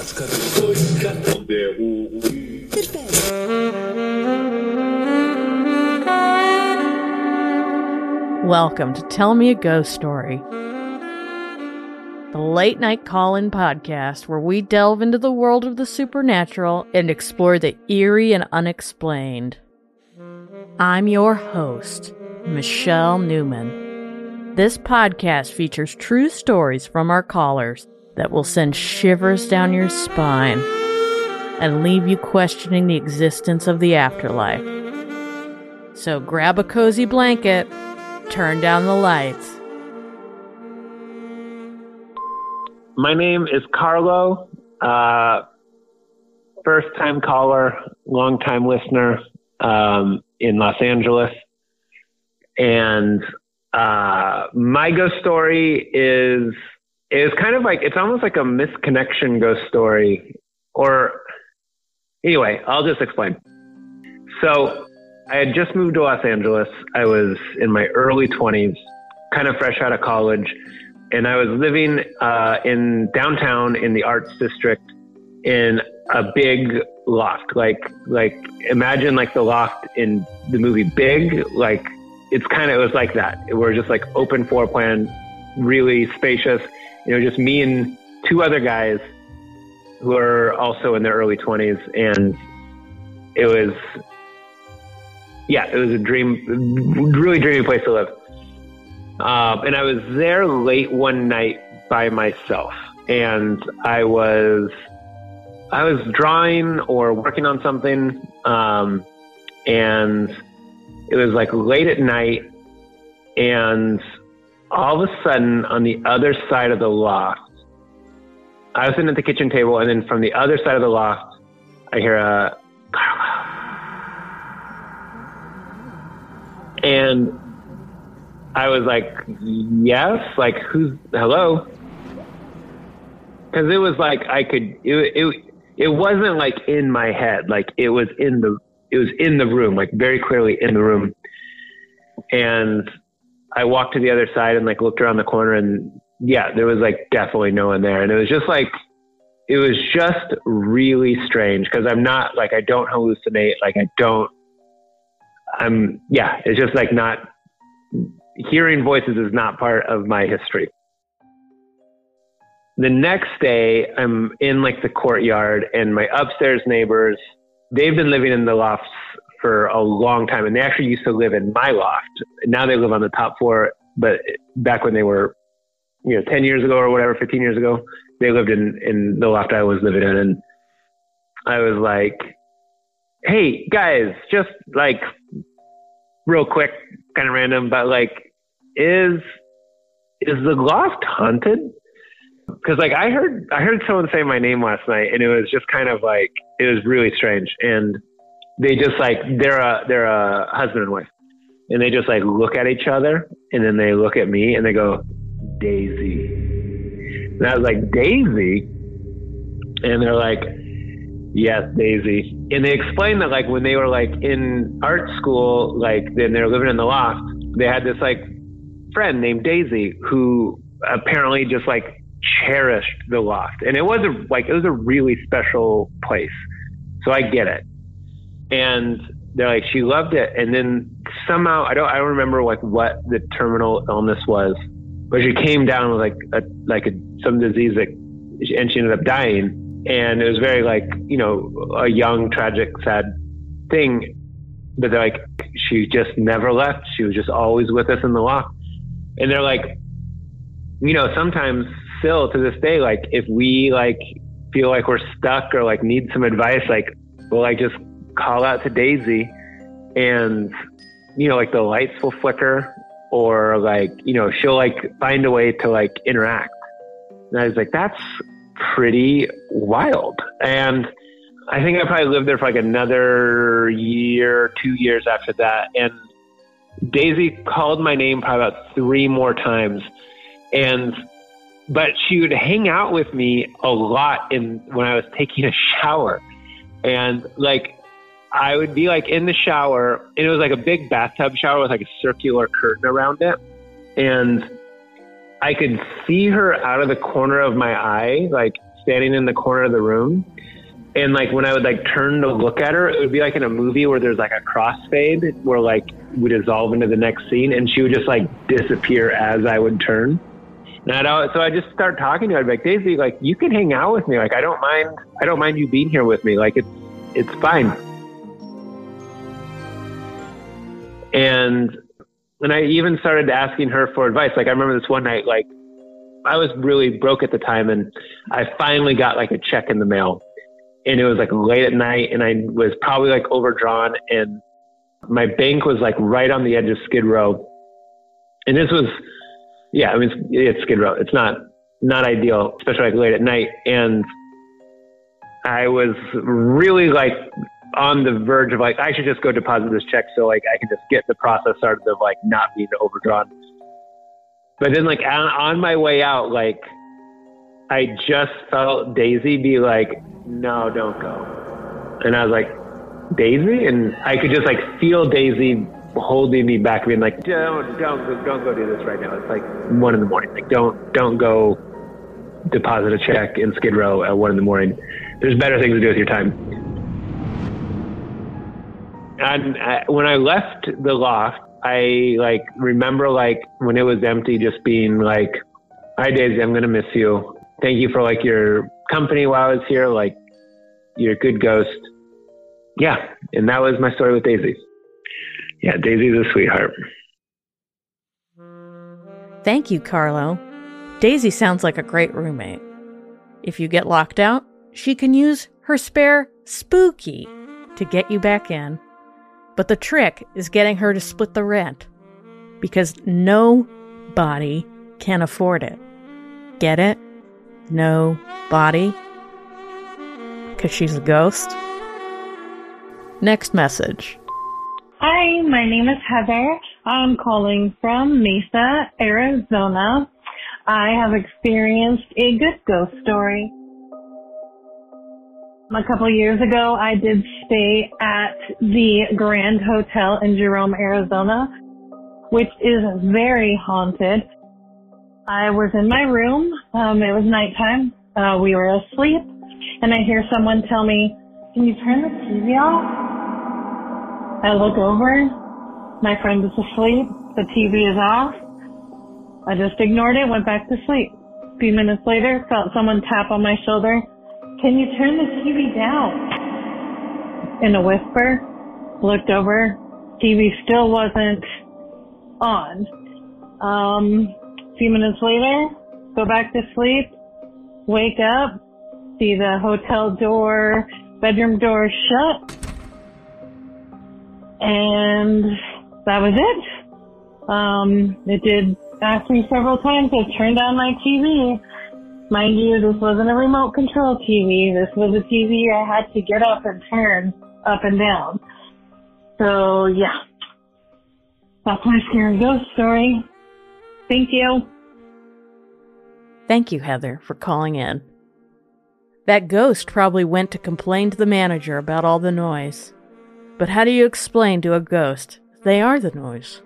Welcome to Tell Me a Ghost Story, the late night call-in podcast where we delve into the world of the supernatural and explore the eerie and unexplained. I'm your host, Michelle Newman. This podcast features true stories from our callers that will send shivers down your spine and leave you questioning the existence of the afterlife. So grab a cozy blanket, turn down the lights. My name is Carlo, first-time caller, long-time listener in Los Angeles. And my ghost story is kind of like, it's almost like a misconnection ghost story. Or anyway, I'll just explain. So I had just moved to Los Angeles. I was in my early 20s, kind of fresh out of college. And I was living in downtown in the Arts District in a big loft. Like imagine like the loft in the movie Big. Like it was like that. We're just like open floor plan, really spacious. Just me and two other guys who are also in their early 20s. And it was a dream, really dreamy place to live. And I was there late one night by myself, and I was drawing or working on something. And it was like late at night, and all of a sudden on the other side of the loft, I was sitting at the kitchen table, and then from the other side of the loft, I hear a Carlo. And I was like, yes, like hello? Because it was like it wasn't like in my head, like it was in the room, like very clearly in the room. And I walked to the other side and like looked around the corner, and yeah, there was like definitely no one there. And it was just really strange, because I'm not like, I don't hallucinate, like it's just like not, hearing voices is not part of my history. The next day, I'm in like the courtyard, and my upstairs neighbors, they've been living in the lofts for a long time, and they actually used to live in my loft. Now they live on the top floor, but back when they were, 10 years ago or whatever, 15 years ago, they lived in the loft I was living in. And I was like, hey guys, just like real quick, kind of random, but like, is the loft haunted? Because like I heard someone say my name last night, and it was just kind of like, it was really strange. And they just like, they're a husband and wife, and they just like look at each other, and then they look at me and they go, Daisy. And I was like, Daisy? And they're like, yes, Daisy. And they explained that like when they were like in art school, like then they were living in the loft, they had this like friend named Daisy who apparently just like cherished the loft. And it was a really special place. So I get it. And they're like, she loved it. And then somehow, I don't remember like what the terminal illness was, but she came down with some disease and she ended up dying. And it was very like, a young, tragic, sad thing. But they're like, she just never left. She was just always with us in the loft. And they're like, sometimes still to this day, like if we like feel like we're stuck or like need some advice, like we'll like just call out to Daisy, and, like the lights will flicker, or like, she'll like find a way to like interact. And I was like, that's pretty wild. And I think I probably lived there for like another year, 2 years after that. And Daisy called my name probably about 3 more times. But she would hang out with me a lot when I was taking a shower. And like, I would be like in the shower, and it was like a big bathtub shower with like a circular curtain around it. And I could see her out of the corner of my eye, like standing in the corner of the room. And like when I would like turn to look at her, it would be like in a movie where there's like a crossfade where like we dissolve into the next scene, and she would just like disappear as I would turn. And so I just start talking to her. I'd be like, Daisy, like you can hang out with me. Like I don't mind you being here with me. Like it's fine. And I even started asking her for advice. Like I remember this one night, like I was really broke at the time, and I finally got like a check in the mail. And it was like late at night, and I was probably like overdrawn, and my bank was like right on the edge of Skid Row. And this was, yeah, I mean, it's Skid Row. It's not ideal, especially like late at night. And I was really like on the verge of like, I should just go deposit this check so like I can just get the process started of like not being overdrawn. But then like on my way out, like I just felt Daisy be like, no, don't go. And I was like, Daisy? And I could just like feel Daisy holding me back, being like, don't go do this right now. It's like 1 a.m. Like don't go deposit a check in Skid Row at 1 a.m. There's better things to do with your time. And when I left the loft, I like remember like when it was empty, just being like, hi Daisy, I'm gonna miss you. Thank you for like your company while I was here. Like you're a good ghost. Yeah. And that was my story with Daisy. Yeah. Daisy's a sweetheart. Thank you, Carlo. Daisy sounds like a great roommate. If you get locked out, she can use her spare spooky to get you back in. But the trick is getting her to split the rent, because nobody can afford it. Get it? Nobody? Because she's a ghost? Next message. Hi, my name is Heather. I'm calling from Mesa, Arizona. I have experienced a good ghost story. A couple years ago, I did stay at the Grand Hotel in Jerome, Arizona, which is very haunted. I was in my room. It was nighttime. We were asleep, and I hear someone tell me, "Can you turn the TV off?" I look over. My friend is asleep. The TV is off. I just ignored it, went back to sleep. A few minutes later, felt someone tap on my shoulder. "Can you turn the TV down?" In a whisper, looked over. TV still wasn't on. A few minutes later, go back to sleep, wake up, see the hotel door, bedroom door shut, and that was it. It did ask me several times to turn down my TV. Mind you, this wasn't a remote control TV. This was a TV I had to get up and turn up and down. So, yeah. That's my scary ghost story. Thank you. Thank you, Heather, for calling in. That ghost probably went to complain to the manager about all the noise. But how do you explain to a ghost they are the noise?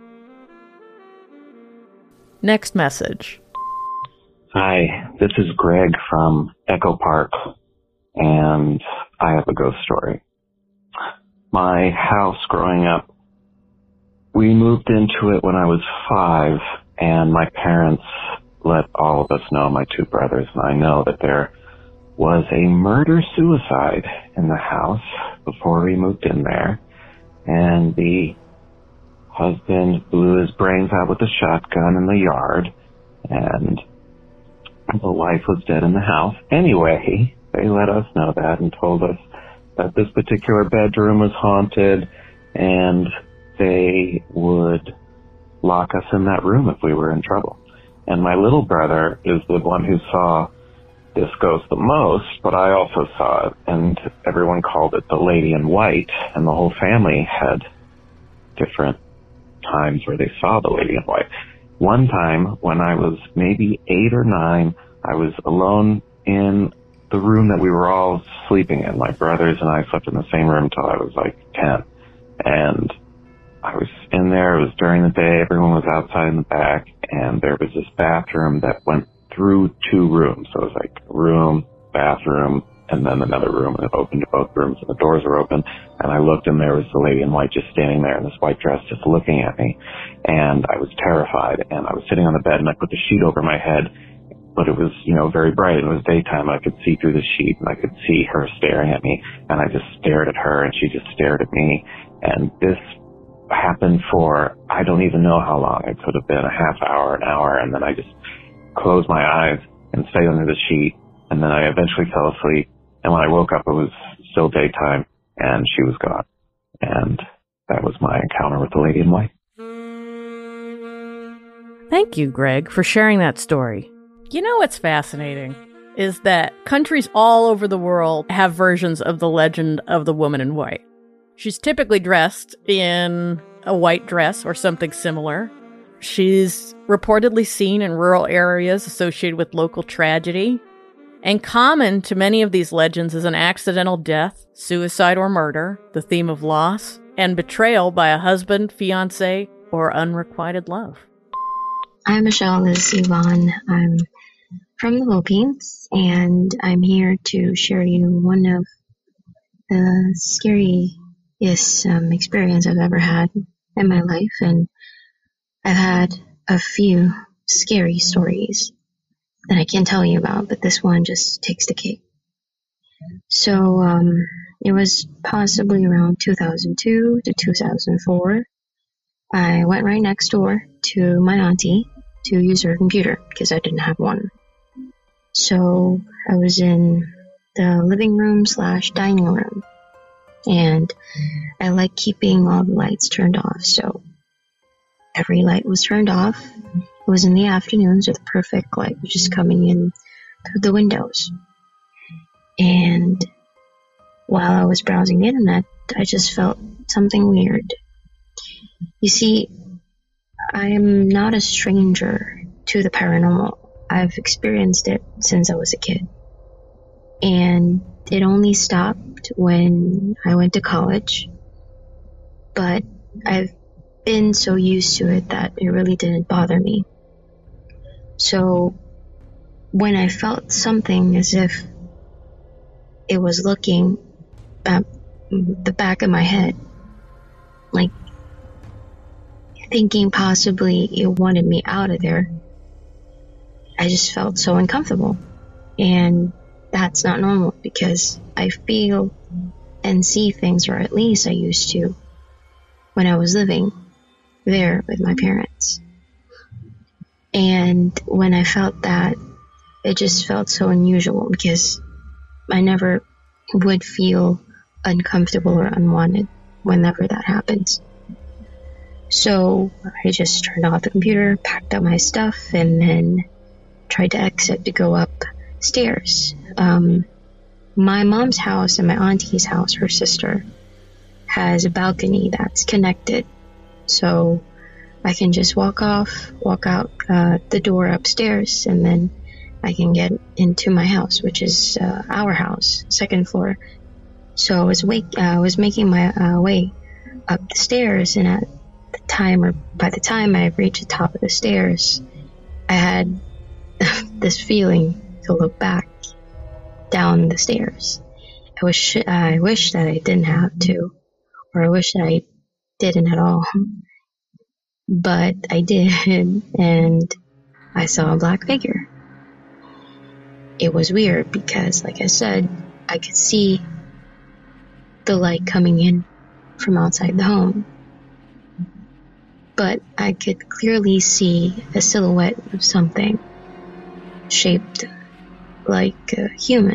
Next message. Hi, this is Greg from Echo Park, and I have a ghost story. My house growing up, we moved into it when I was 5, and my parents let all of us know, my 2 brothers and I know, that there was a murder-suicide in the house before we moved in there, and the husband blew his brains out with a shotgun in the yard, and the wife was dead in the house. Anyway, they let us know that and told us that this particular bedroom was haunted, and they would lock us in that room if we were in trouble. And my little brother is the one who saw this ghost the most, but I also saw it, and everyone called it the Lady in White, and the whole family had different times where they saw the Lady in White. One time, when I was maybe 8 or 9, I was alone in the room that we were all sleeping in. My brothers and I slept in the same room until I was like 10. And I was in there, it was during the day, everyone was outside in the back, and there was this bathroom that went through 2 rooms. So it was like a room, bathroom and then another room, and it opened to both rooms, and the doors were open, and I looked, and there was the lady in white just standing there in this white dress just looking at me, and I was terrified, and I was sitting on the bed, and I put the sheet over my head, but it was, very bright, and it was daytime, and I could see through the sheet, and I could see her staring at me, and I just stared at her, and she just stared at me, and this happened for, I don't even know how long. It could have been a half hour, an hour, and then I just closed my eyes and stayed under the sheet, and then I eventually fell asleep, and when I woke up, it was still daytime, and she was gone, and that was my encounter with the lady in white. Thank you, Greg, for sharing that story. You know what's fascinating is that countries all over the world have versions of the legend of the woman in white. She's typically dressed in a white dress or something similar. She's reportedly seen in rural areas associated with local tragedy. And common to many of these legends is an accidental death, suicide, or murder, the theme of loss, and betrayal by a husband, fiancé, or unrequited love. Hi, Michelle. This is Yvonne. I'm from the Philippines, and I'm here to share you one of the scariest experience I've ever had in my life. And I've had a few scary stories that I can tell you about, but this one just takes the cake. So it was possibly around 2002 to 2004. I went right next door to my auntie to use her computer because I didn't have one. So I was in the living room / dining room, and I like keeping all the lights turned off. So every light was turned off. It was in the afternoon, so the perfect light was just coming in through the windows. And while I was browsing the internet, I just felt something weird. You see, I am not a stranger to the paranormal. I've experienced it since I was a kid. And it only stopped when I went to college. But I've been so used to it that it really didn't bother me. So when I felt something as if it was looking at the back of my head, like thinking possibly it wanted me out of there, I just felt so uncomfortable. And that's not normal because I feel and see things, or at least I used to, when I was living there with my parents. And when I felt that, it just felt so unusual because I never would feel uncomfortable or unwanted whenever that happens. So I just turned off the computer, packed up my stuff, and then tried to exit to go upstairs. My mom's house and my auntie's house, her sister, has a balcony that's connected. So I can just walk out the door upstairs, and then I can get into my house, which is our house, second floor. So I was making my way up the stairs, and by the time I reached the top of the stairs, I had this feeling to look back down the stairs. I wish that I didn't have to, or I wish that I didn't at all. But I did, and I saw a black figure. It was weird because, like I said, I could see the light coming in from outside the home. But I could clearly see a silhouette of something shaped like a human.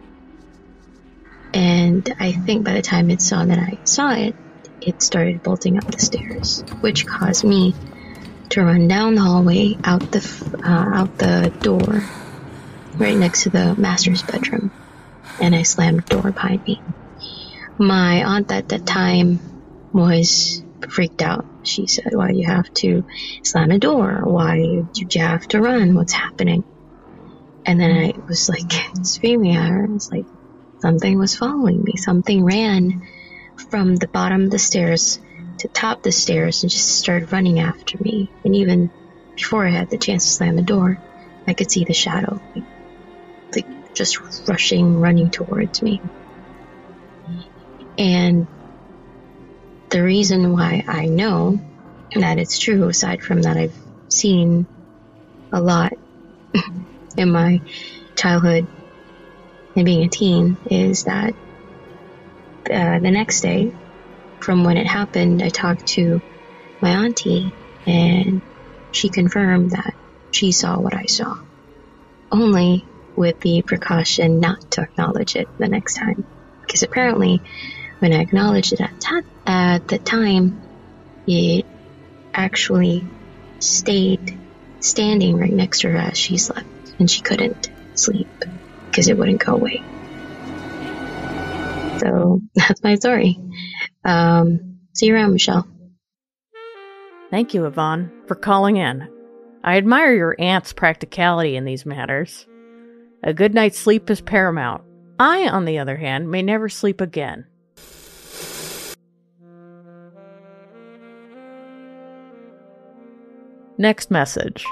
And I think by the time it saw that I saw it, it started bolting up the stairs, which caused me to run down the hallway out the door right next to the master's bedroom, and I slammed the door behind me. My aunt at that time was freaked out. She said, "Why do you have to slam a door? Why do you have to run? What's happening?" And then I was like screaming at her. It's like something was following me. Something ran from the bottom of the stairs to top of the stairs and just started running after me. And even before I had the chance to slam the door, I could see the shadow, like just running towards me. And the reason why I know that it's true, aside from that I've seen a lot in my childhood and being a teen, is that the next day from when it happened, I talked to my auntie, and she confirmed that she saw what I saw, only with the precaution not to acknowledge it the next time. Because apparently, when I acknowledged it at the time, it actually stayed standing right next to her as she slept, and she couldn't sleep because it wouldn't go away. So that's my story. See you around, Michelle. Thank you, Yvonne, for calling in. I admire your aunt's practicality in these matters. A good night's sleep is paramount. I, on the other hand, may never sleep again. Next message.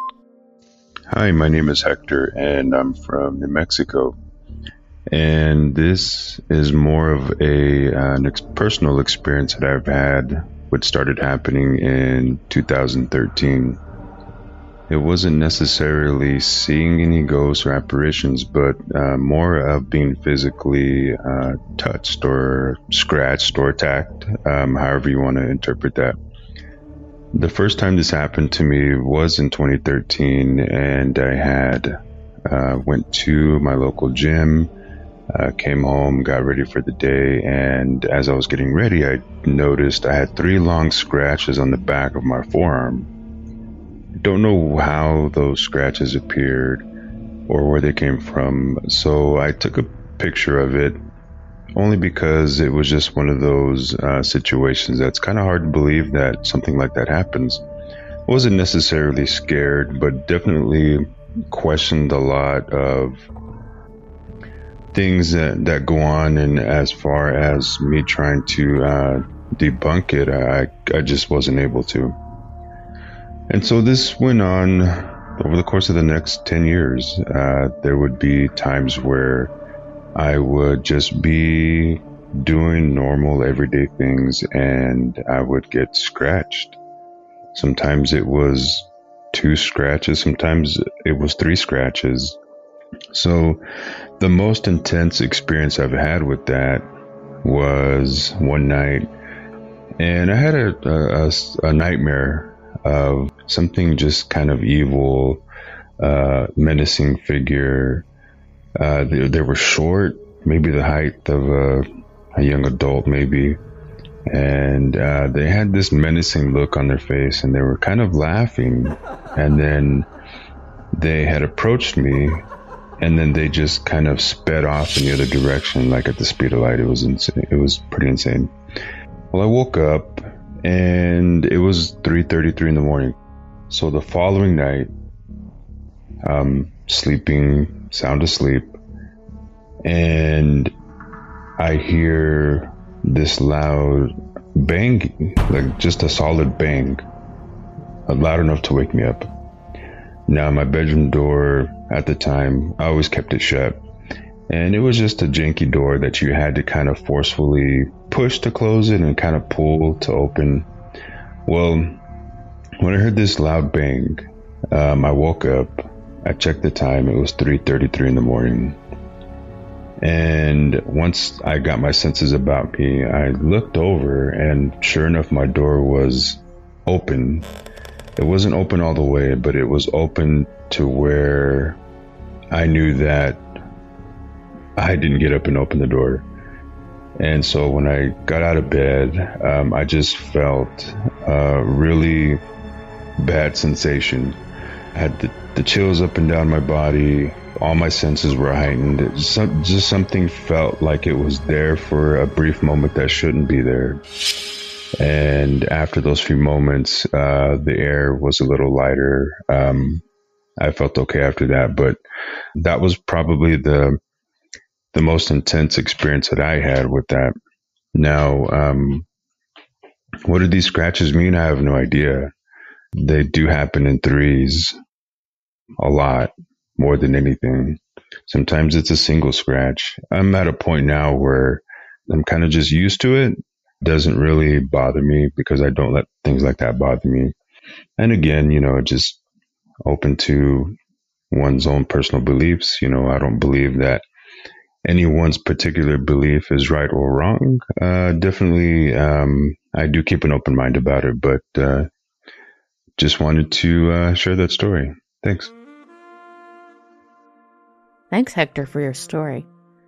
Hi, my name is Hector, and I'm from New Mexico. And this is more of a personal experience that I've had, which started happening in 2013. It wasn't necessarily seeing any ghosts or apparitions, but more of being physically touched or scratched or attacked, however you want to interpret that. The first time this happened to me was in 2013, and I had went to my local gym, came home, got ready for the day, and as I was getting ready, I noticed I had 3 long scratches on the back of my forearm. I don't know how those scratches appeared or where they came from, so I took a picture of it, only because it was just one of those situations that's kind of hard to believe that something like that happens. I wasn't necessarily scared, but definitely questioned a lot of things that go on, and as far as me trying to debunk it, I just wasn't able to. And so this went on over the course of the next 10 years. There would be times where I would just be doing normal everyday things and I would get scratched. Sometimes it was 2 scratches, sometimes it was 3 scratches. So the most intense experience I've had with that was one night, and I had a nightmare of something just kind of evil, menacing figure. They were short, maybe the height of a young adult, maybe. And they had this menacing look on their face, and they were kind of laughing. And then they had approached me, and then they just kind of sped off in the other direction, like at the speed of light. It was insane. It was pretty insane. Well, I woke up, and it was 3:33 in the morning. So the following night, sleeping, sound asleep, and I hear this loud bang, like just a solid bang, loud enough to wake me up. Now, my bedroom door at the time, I always kept it shut, and it was just a janky door that you had to kind of forcefully push to close it and kind of pull to open. Well, when I heard this loud bang, I woke up. I checked the time. It was 3:33 in the morning. And once I got my senses about me, I looked over, and sure enough, my door was open. It wasn't open all the way, but it was open to where I knew that I didn't get up and open the door. And so when I got out of bed, I just felt a really bad sensation. I had the chills up and down my body. All my senses were heightened. Just something felt like it was there for a brief moment that shouldn't be there. And after those few moments, the air was a little lighter. I felt okay after that, but that was probably the most intense experience that I had with that. Now, what do these scratches mean? I have no idea. They do happen in threes a lot, more than anything. Sometimes it's a single scratch. I'm at a point now where I'm kind of just used to it. It doesn't really bother me because I don't let things like that bother me. And again, just open to one's own personal beliefs. I don't believe that anyone's particular belief is right or wrong. Definitely, I do keep an open mind about it, but just wanted to share that story. Thanks. Thanks, Hector, for your story.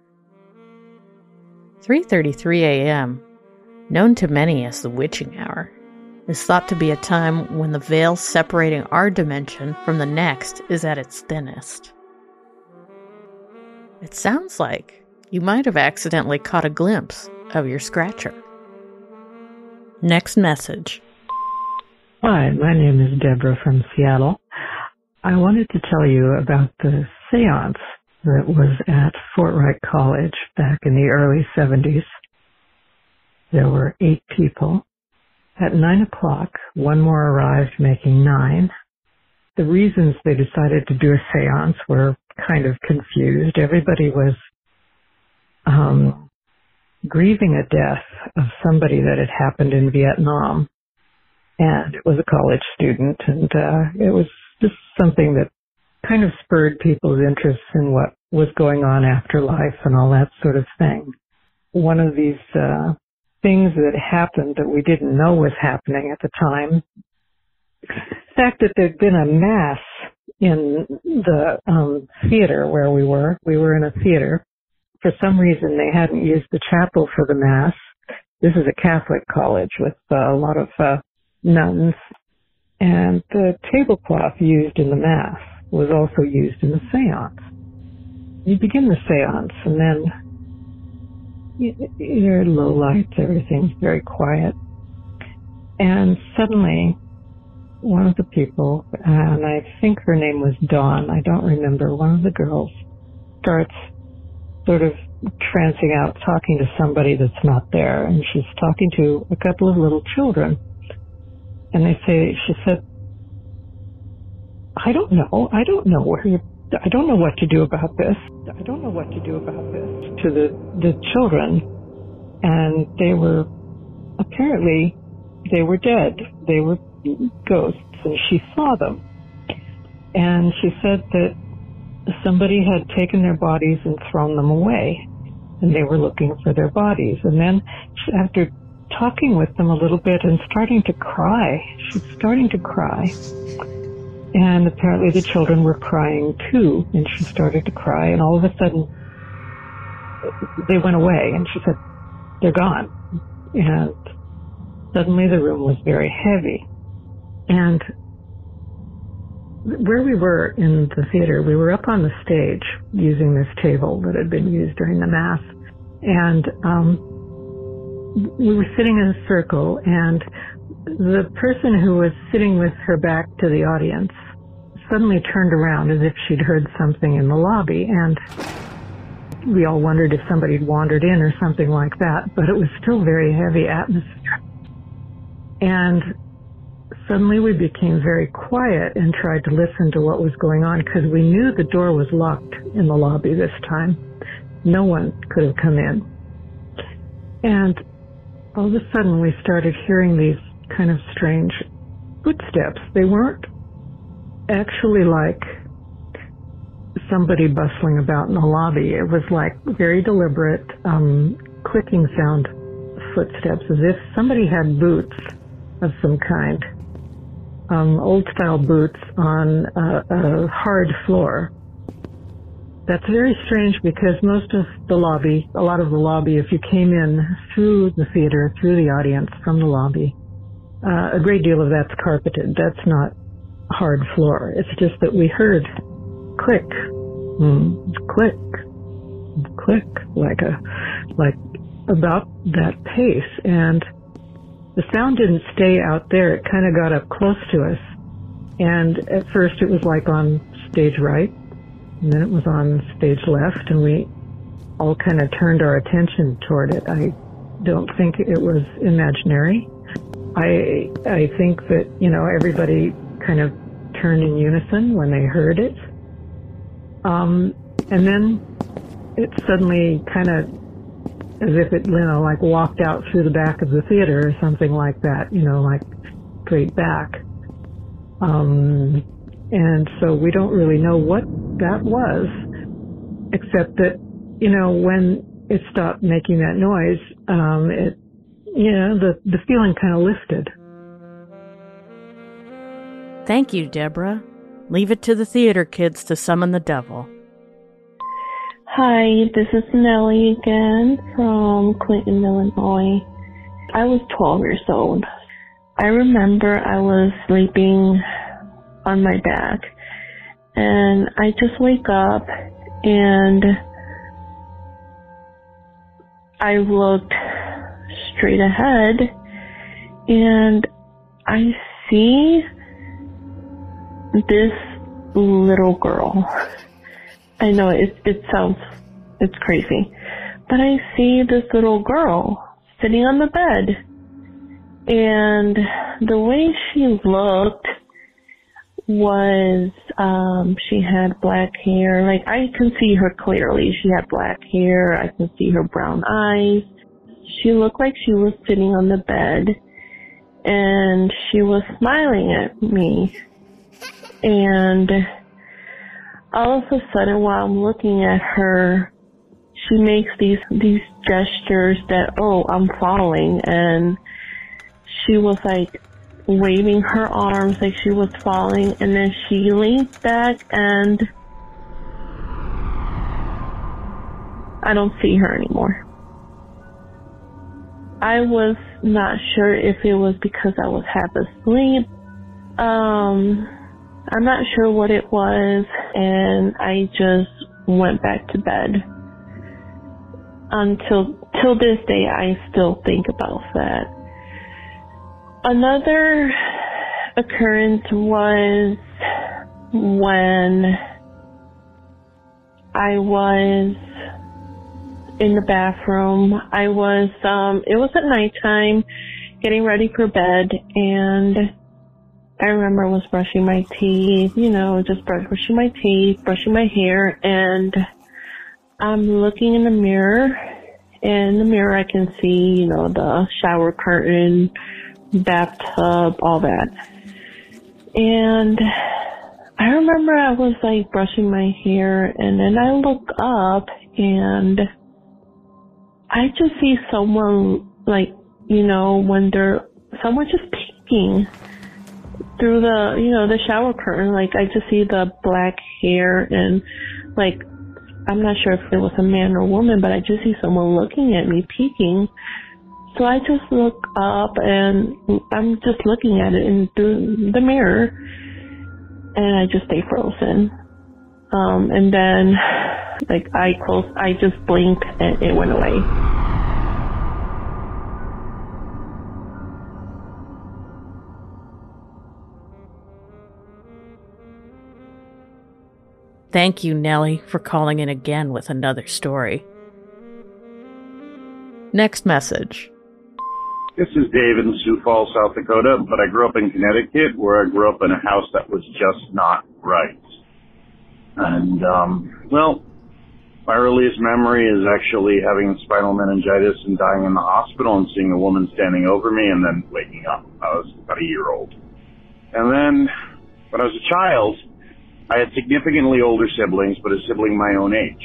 3:33 a.m., known to many as the witching hour, is thought to be a time when the veil separating our dimension from the next is at its thinnest. It sounds like you might have accidentally caught a glimpse of your scratcher. Next message. Hi, my name is Deborah from Seattle. I wanted to tell you about the seance that was at Fort Wright College back in the early 70s. There were 8 people. At 9 o'clock, one more arrived, making 9. The reasons they decided to do a seance were kind of confused. Everybody was grieving a death of somebody that had happened in Vietnam. And it was a college student, and it was just something that kind of spurred people's interest in what was going on after life and all that sort of thing. One of these things that happened that we didn't know was happening at the time, the fact that there'd been a mass in the theater where we were in a theater. For some reason, they hadn't used the chapel for the mass. This is a Catholic college with a lot of nuns, and the tablecloth used in the mass was also used in the seance. You begin the seance, and then there are low lights, everything's very quiet, and suddenly one of the people, and I think her name was Dawn, I don't remember, one of the girls starts sort of trancing out, talking to somebody that's not there, and she's talking to a couple of little children. And she said, I don't know what to do about this. To the children. And they were dead. They were ghosts, and she saw them. And she said that somebody had taken their bodies and thrown them away, and they were looking for their bodies. And then after talking with them a little bit and starting to cry. She's starting to cry. And apparently the children were crying too, and she started to cry, and all of a sudden they went away, and she said, they're gone. And suddenly the room was very heavy. And where we were in the theater, we were up on the stage using this table that had been used during the Mass. And we were sitting in a circle, and the person who was sitting with her back to the audience suddenly turned around as if she'd heard something in the lobby, and we all wondered if somebody had wandered in or something like that, but it was still very heavy atmosphere. And suddenly we became very quiet and tried to listen to what was going on, because we knew the door was locked in the lobby this time. No one could have come in. And all of a sudden we started hearing these kind of strange footsteps. They weren't actually like somebody bustling about in the lobby. It was like very deliberate, clicking sound footsteps, as if somebody had boots of some kind, old-style boots on a hard floor. That's very strange, because most of the lobby, a lot of the lobby, if you came in through the theater, through the audience, from the lobby, a great deal of that's carpeted. That's not hard floor. It's just that we heard click, click, click, like about that pace. And the sound didn't stay out there. It kind of got up close to us. And at first it was like on stage right, and then it was on stage left, and we all kind of turned our attention toward it. I don't think it was imaginary. I think that, everybody kind of turned in unison when they heard it. And then it suddenly kind of, as if it, like walked out through the back of the theater or something like that, like straight back. And so we don't really know what that was, except that, when it stopped making that noise, the feeling kind of lifted. Thank you, Deborah. Leave it to the theater kids to summon the devil. Hi, this is Nellie again from Clinton, Illinois. I was 12 years old. I remember I was sleeping on my back, and I just wake up and I looked straight ahead and I see this little girl. I know it's crazy, but I see this little girl sitting on the bed, and the way she looked was, she had black hair. Like, I can see her clearly. She had black hair. I can see her brown eyes. She looked like she was sitting on the bed, and she was smiling at me. And all of a sudden, while I'm looking at her, she makes these gestures that, oh, I'm falling. And she was like waving her arms like she was falling. And then she leaned back and I don't see her anymore. I was not sure if it was because I was half asleep. I'm not sure what it was, and I just went back to bed. Till this day, I still think about that. Another occurrence was when I was in the bathroom. It was at nighttime, getting ready for bed, and I remember I was brushing my teeth, just brushing my teeth, brushing my hair, and I'm looking in the mirror. And in the mirror I can see, the shower curtain, bathtub, all that. And I remember I was like brushing my hair, and then I look up and I just see someone like, someone just peeking through the shower curtain. Like, I just see the black hair, and like, I'm not sure if it was a man or a woman, but I just see someone looking at me, peeking. So I just look up, and I'm just looking at it through the mirror, and I just stay frozen. And then, like, I just blinked, and it went away. Thank you, Nellie, for calling in again with another story. Next message. This is David in Sioux Falls, South Dakota, but I grew up in Connecticut, where I grew up in a house that was just not right. And, my earliest memory is actually having spinal meningitis and dying in the hospital and seeing a woman standing over me and then waking up. I was about a year old. And then, when I was a child, I had significantly older siblings, but a sibling my own age.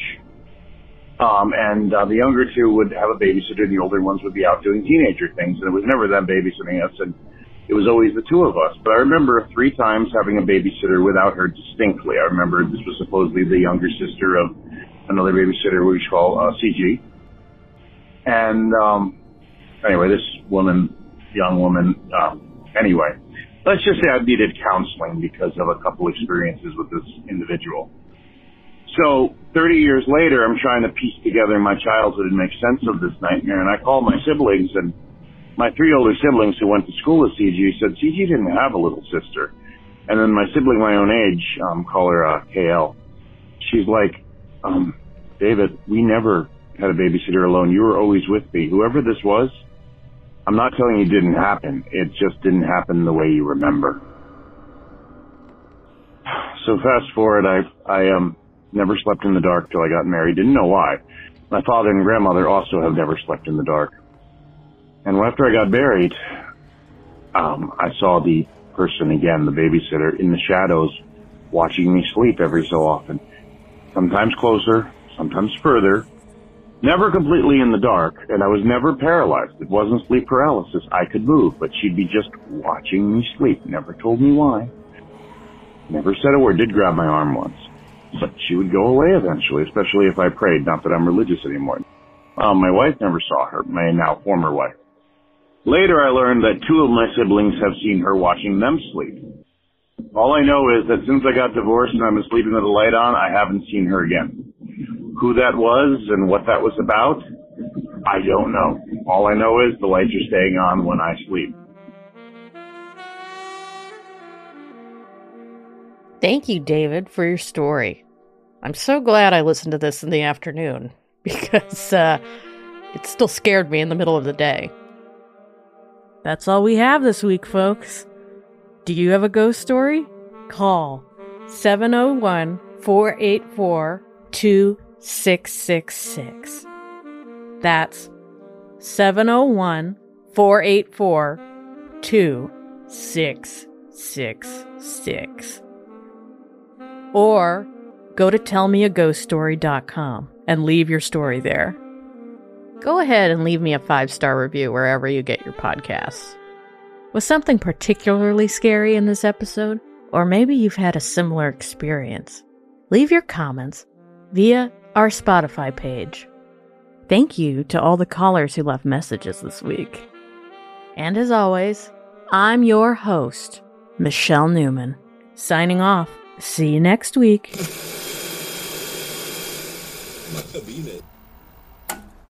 The younger two would have a babysitter, and the older ones would be out doing teenager things, and it was never them babysitting us, and it was always the two of us. But I remember 3 times having a babysitter without her distinctly. I remember this was supposedly the younger sister of another babysitter we call CG. And anyway, this young woman, let's just say I needed counseling because of a couple experiences with this individual. So 30 years later, I'm trying to piece together my childhood and make sense of this nightmare. And I called my siblings, and my 3 older siblings who went to school with CG said CG didn't have a little sister. And then my sibling my own age, call her KL, she's like, David, we never had a babysitter alone. You were always with me. Whoever this was, I'm not telling you it didn't happen. It just didn't happen the way you remember. So fast forward, Never slept in the dark till I got married. Didn't know why. My father and grandmother also have never slept in the dark. And after I got married, I saw the person again, the babysitter, in the shadows, watching me sleep every so often. Sometimes closer, sometimes further. Never completely in the dark, and I was never paralyzed. It wasn't sleep paralysis. I could move, but she'd be just watching me sleep. Never told me why. Never said a word. Did grab my arm once. But she would go away eventually, especially if I prayed. Not that I'm religious anymore. My wife never saw her, my now former wife. Later I learned that 2 of my siblings have seen her watching them sleep. All I know is that since I got divorced and I've been sleeping with the light on, I haven't seen her again. Who that was and what that was about, I don't know. All I know is the lights are staying on when I sleep. Thank you, David, for your story. I'm so glad I listened to this in the afternoon because it still scared me in the middle of the day. That's all we have this week, folks. Do you have a ghost story? Call 701-484-2666. That's 701-484-2666. Or go to tellmeaghoststory.com and leave your story there. Go ahead and leave me a 5-star review wherever you get your podcasts. Was something particularly scary in this episode? Or maybe you've had a similar experience. Leave your comments via our Spotify page. Thank you to all the callers who left messages this week. And as always, I'm your host, Michelle Newman, signing off. See you next week.